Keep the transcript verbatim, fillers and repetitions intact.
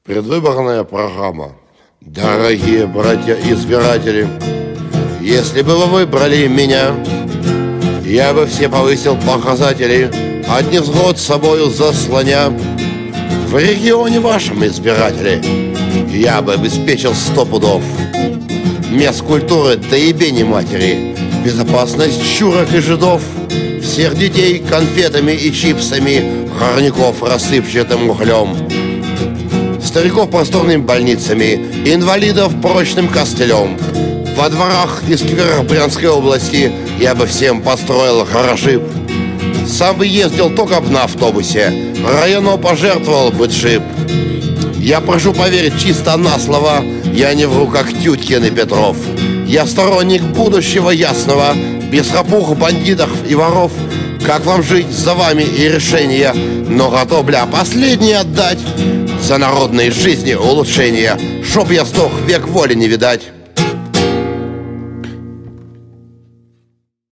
Предвыборная программа. Дорогие братья-избиратели, если бы вы выбрали меня, я бы все повысил показатели, а невзгод с собою заслоня. В регионе вашем, избиратели, я бы обеспечил сто пудов мест культуры до ебени матери, безопасность чурок и жидов, всех детей конфетами и чипсами, горняков рассыпчатым углем, стариков просторными больницами, инвалидов прочным костылем. Во дворах и скверах Брянской области я бы всем построил гаражи. Сам бы ездил только б на автобусе, району пожертвовал бы джип. Я прошу поверить чисто на слово, я не вру, как Тюткин и Петров. Я сторонник будущего ясного, без хапух, бандитов и воров. Как вам жить, за вами и решение, но готов, бля, последнее отдать за народной жизни улучшения, чтоб я сдох, век воли не видать.